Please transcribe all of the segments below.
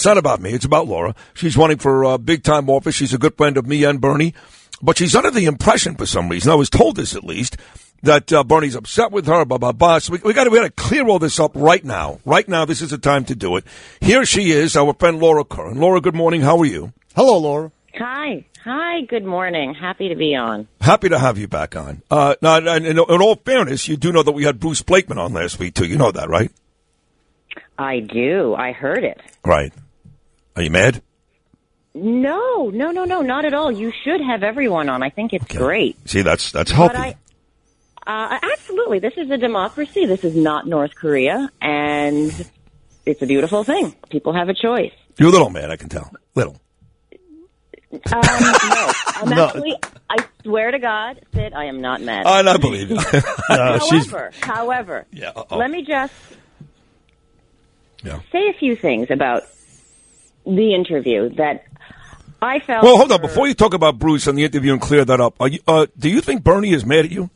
not about me. It's about Laura. She's running for big-time office. She's a good friend of me and Bernie. But she's under the impression, for some reason, I was told this at least, that Bernie's upset with her, blah, blah, blah. So we got to clear all this up right now. Right now, this is the time to do it. Here she is, our friend Laura Curran. Laura, good morning. How are you? Hello, Laura. Hi. Good morning. Happy to be on. Happy to have you back on. Now, in all fairness, you do know that we had Bruce Blakeman on last week, too. You know that, right? I do. I heard it. Right. Are you mad? No, not at all. You should have everyone on. I think it's great. See, that's healthy. Absolutely. This is a democracy. This is not North Korea, and it's a beautiful thing. People have a choice. You're a little mad, I can tell. Little. No. Actually, I swear to God, Sid, I am not mad. I believe you. However, let me just say a few things about the interview that I felt... Well, hold on. Before you talk about Bruce and the interview and clear that up, do you think Bernie is mad at you?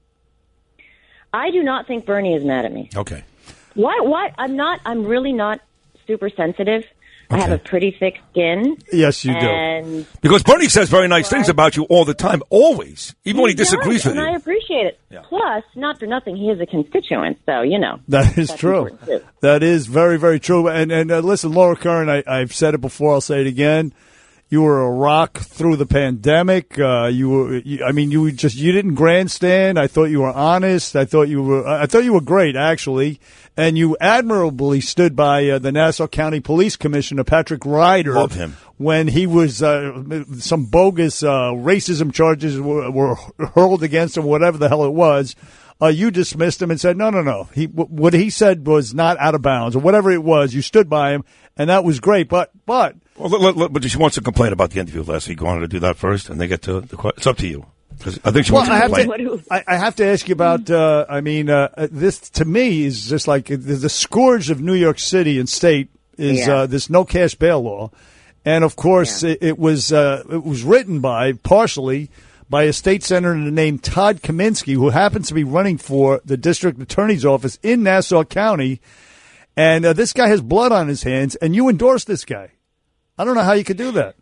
I do not think Bernie is mad at me. Okay. What? I'm really not super sensitive. Okay. I have a pretty thick skin. Yes, you do. Because Bernie says very nice things about you all the time, always, even when he disagrees with you. And I appreciate it. Yeah. Plus, not for nothing, he is a constituent, so, That is true. That is very, very true. And listen, Laura Curran, I've said it before, I'll say it again. You were a rock through the pandemic. You didn't grandstand. I thought you were honest. I thought you were great, actually. And you admirably stood by the Nassau County Police Commissioner, Patrick Ryder. Love him. When he was, some bogus, racism charges were hurled against him, whatever the hell it was. You dismissed him and said, no. What he said was not out of bounds, or whatever it was. You stood by him, and that was great. But she wants to complain about the interview last week. You wanted to do that first, and they get to the question. It's up to you. I think she wants to complain. I have to ask you about. This to me is just like the scourge of New York City and state is this no cash bail law, and of course it was written partially by a state senator named Todd Kaminsky, who happens to be running for the district attorney's office in Nassau County. And this guy has blood on his hands, and you endorsed this guy. I don't know how you could do that.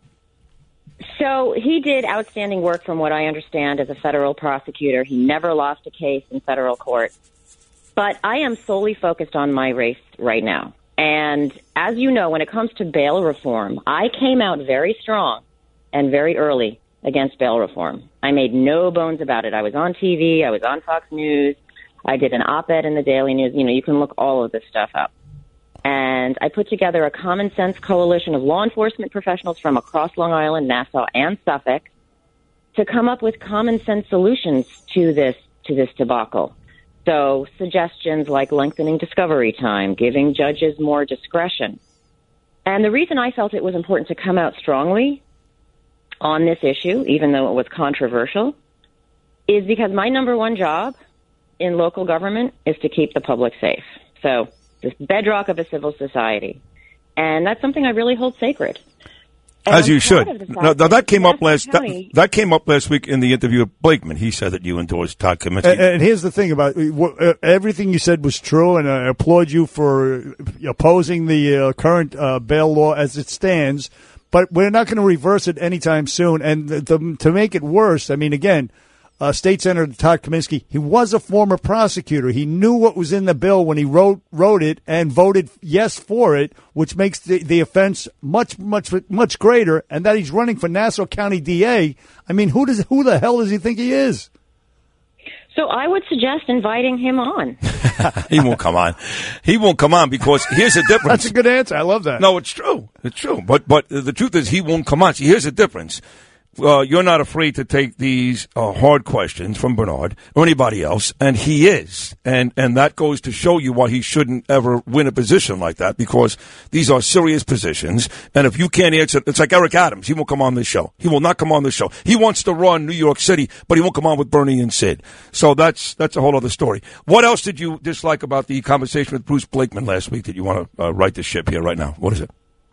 So he did outstanding work from what I understand as a federal prosecutor. He never lost a case in federal court. But I am solely focused on my race right now. And as you know, when it comes to bail reform, I came out very strong and very early against bail reform. I made no bones about it. I was on TV. I was on Fox News. I did an op-ed in the Daily News. You can look all of this stuff up. And I put together a common sense coalition of law enforcement professionals from across Long Island, Nassau, and Suffolk to come up with common sense solutions to this debacle. So suggestions like lengthening discovery time, giving judges more discretion. And the reason I felt it was important to come out strongly on this issue, even though it was controversial, is because my number one job in local government is to keep the public safe. So this bedrock of a civil society. And that's something I really hold sacred. And as you should. Now, that came up that came up last week in the interview with Blakeman. He said that you endorsed Todd Kaminsky. And here's the thing about everything you said was true, and I applaud you for opposing the current bail law as it stands. But we're not going to reverse it anytime soon. And to make it worse, again, State Senator Todd Kaminsky, he was a former prosecutor. He knew what was in the bill when he wrote it and voted yes for it, which makes the offense much greater. And that he's running for Nassau County DA. Who the hell does he think he is? So I would suggest inviting him on. He won't come on. He won't come on because here's the difference. That's a good answer. I love that. No, it's true. It's true. But the truth is he won't come on. See, here's the difference. You're not afraid to take these hard questions from Bernard or anybody else, and he is. And that goes to show you why he shouldn't ever win a position like that, because these are serious positions. And if you can't answer, it's like Eric Adams. He won't come on this show. He will not come on this show. He wants to run New York City, but he won't come on with Bernie and Sid. So that's a whole other story. What else did you dislike about the conversation with Bruce Blakeman last week that you want to right the ship here right now? What is it?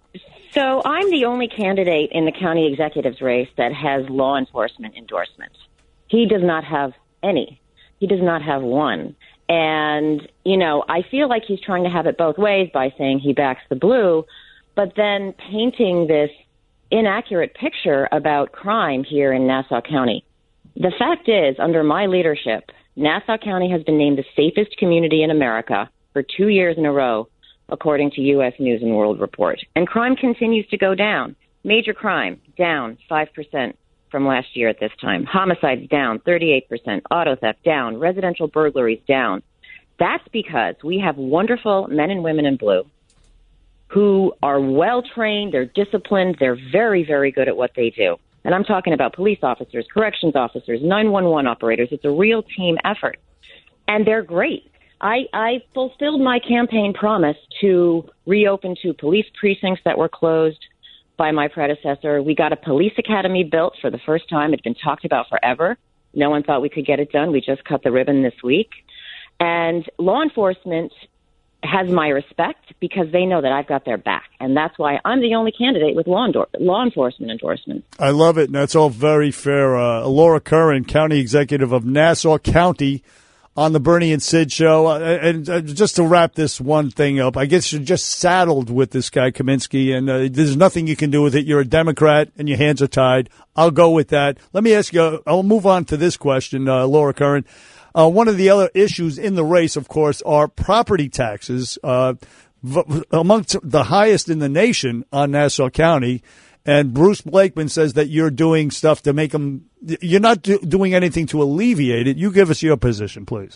So I'm the only candidate in the county executive's race that has law enforcement endorsement. He does not have any. He does not have one. And, I feel like he's trying to have it both ways by saying he backs the blue. but then painting this inaccurate picture about crime here in Nassau County. The fact is, under my leadership, Nassau County has been named the safest community in America for 2 years in a row, according to U.S. News and World Report. And crime continues to go down. Major crime, down 5% from last year at this time. Homicides down 38%. Auto theft down. Residential burglaries down. That's because we have wonderful men and women in blue who are well-trained, they're disciplined, they're very, very good at what they do. And I'm talking about police officers, corrections officers, 911 operators. It's a real team effort. And they're great. I fulfilled my campaign promise to reopen 2 police precincts that were closed by my predecessor. We got a police academy built for the first time. It's been talked about forever. No one thought we could get it done. We just cut the ribbon this week. And law enforcement has my respect because they know that I've got their back. And that's why I'm the only candidate with law enforcement endorsement. I love it, and that's all very fair. Laura Curran, County Executive of Nassau County, on the Bernie and Sid show. And just to wrap this one thing up, I guess you're just saddled with this guy, Kaminsky, and there's nothing you can do with it. You're a Democrat, and your hands are tied. I'll go with that. Let me ask you, I'll move on to this question, Laura Curran. One of the other issues in the race, of course, are property taxes, amongst the highest in the nation on Nassau County. And Bruce Blakeman says that you're doing stuff to make them – you're not doing anything to alleviate it. You give us your position, please.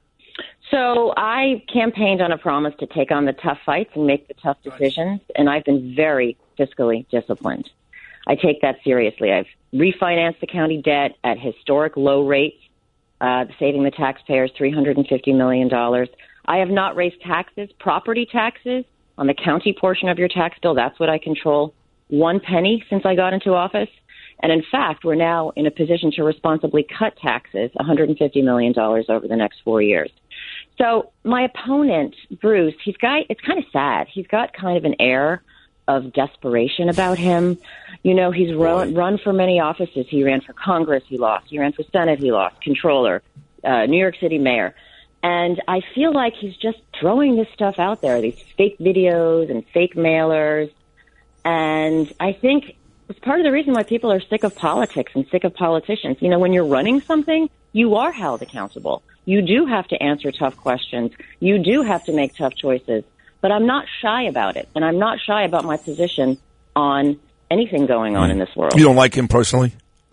So I campaigned on a promise to take on the tough fights and make the tough decisions, and I've been very fiscally disciplined. I take that seriously. I've refinanced the county debt at historic low rates, saving the taxpayers $350 million. I have not raised taxes, property taxes, on the county portion of your tax bill. That's what I control. 1 penny since I got into office. And in fact, we're now in a position to responsibly cut taxes, $150 million over the next 4 years. So my opponent, Bruce, it's kind of sad. He's got kind of an air of desperation about him. You know, he's run for many offices. He ran for Congress, he lost. He ran for Senate, he lost. Controller, New York City mayor. And I feel like he's just throwing this stuff out there, these fake videos and fake mailers. And I think it's part of the reason why people are sick of politics and sick of politicians. You know, when you're running something, you are held accountable. You do have to answer tough questions. You do have to make tough choices. But I'm not shy about it. And I'm not shy about my position on anything going on in this world. You don't like him personally?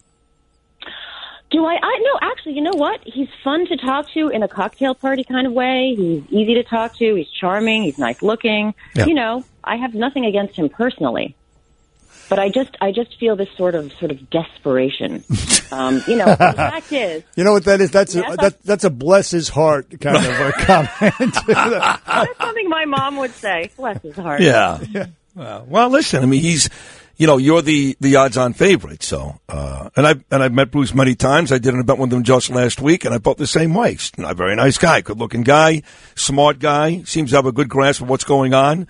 Do I? No, actually, you know what? He's fun to talk to in a cocktail party kind of way. He's easy to talk to. He's charming. He's nice looking. Yeah. You know, I have nothing against him personally. But I just feel this sort of desperation. You know, the fact is, you know what that is? That's a bless his heart kind of a comment. That's something my mom would say. Bless his heart. Yeah. Well, listen. I mean, he's, you know, you're the odds-on favorite. So, and I've met Bruce many times. I did an event with him just last week, and I felt the same way. He's a very nice guy, good-looking guy, smart guy, seems to have a good grasp of what's going on.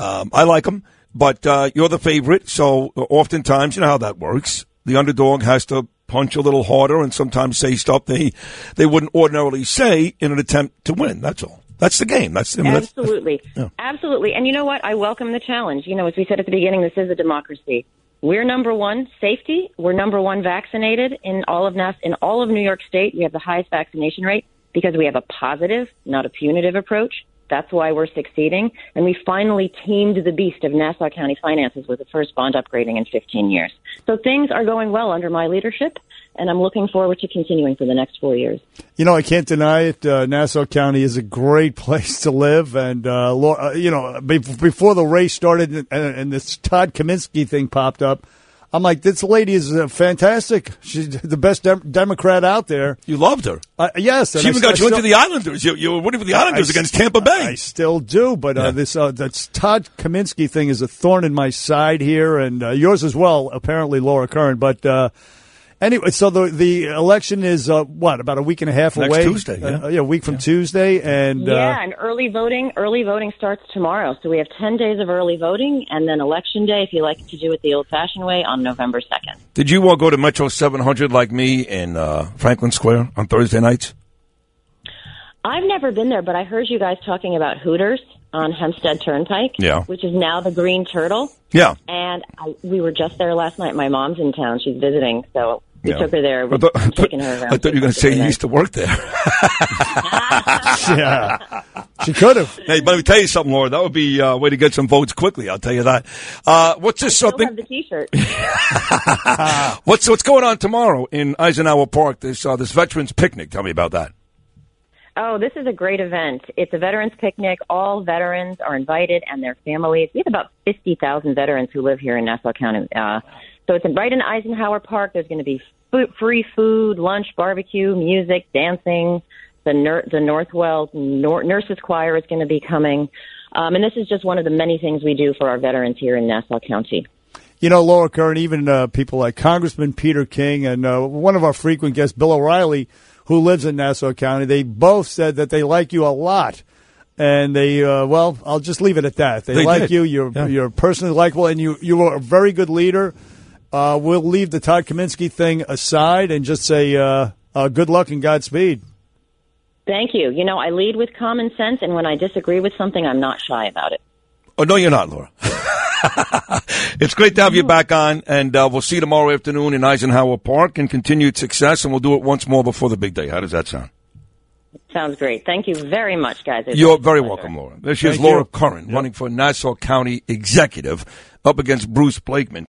I like him. But you're the favorite, so oftentimes, you know how that works. The underdog has to punch a little harder and sometimes say stuff they wouldn't ordinarily say in an attempt to win. That's all. That's the game. Absolutely. Yeah. Absolutely. And you know what? I welcome the challenge. You know, as we said at the beginning, this is a democracy. We're number one safety. We're number one vaccinated in all of New York State. We have the highest vaccination rate because we have a positive, not a punitive approach. That's why we're succeeding. And we finally tamed the beast of Nassau County finances with the first bond upgrading in 15 years. So things are going well under my leadership, and I'm looking forward to continuing for the next 4 years. You know, I can't deny it. Nassau County is a great place to live. And, you know, before the race started and this Todd Kaminsky thing popped up, I'm like, this lady is fantastic. She's the best Democrat out there. You loved her. Yes. She even got you into the Islanders. You were rooting for the Islanders against Tampa Bay. I still do, but this that's Todd Kaminsky thing is a thorn in my side here, and yours as well, apparently, Laura Curran. But anyway, so the election is, about a week and a half away? Next Tuesday, a week from Tuesday. And and early voting starts tomorrow. So we have 10 days of early voting, and then Election Day, if you like to do it the old-fashioned way, on November 2nd. Did you go to Metro 700 like me in Franklin Square on Thursday nights? I've never been there, but I heard you guys talking about Hooters on Hempstead Turnpike, Yeah. which is now the Green Turtle. Yeah. And we were just there last night. My mom's in town. She's visiting, so we took her there. I thought, taking her around. I thought you were going to say you used to work there. Yeah, she could have. Hey, but let me tell you something, Laura. That would be a way to get some votes quickly. I'll tell you that. What's this? I still have the T-shirt. What's going on tomorrow in Eisenhower Park? This veterans picnic. Tell me about that. Oh, this is a great event. It's a veterans picnic. All veterans are invited and their families. We have about 50,000 veterans who live here in Nassau County. So it's right in Eisenhower Park. There's going to be free food, lunch, barbecue, music, dancing. The Northwell Nurses Choir is going to be coming. And this is just one of the many things we do for our veterans here in Nassau County. You know, Laura Curran, even people like Congressman Peter King and one of our frequent guests, Bill O'Reilly, who lives in Nassau County, they both said that they like you a lot. And they, well, I'll just leave it at that. They like you. You're personally likable, and you are a very good leader. We'll leave the Todd Kaminsky thing aside and just say good luck and Godspeed. Thank you. You know, I lead with common sense, and when I disagree with something, I'm not shy about it. Oh, no, you're not, Laura. It's great to have you back on, and we'll see you tomorrow afternoon in Eisenhower Park, and continued success, and we'll do it once more before the big day. How does that sound? Sounds great. Thank you very much, guys. You're very welcome, Laura. There she is, Laura Curran, running for Nassau County Executive up against Bruce Blakeman.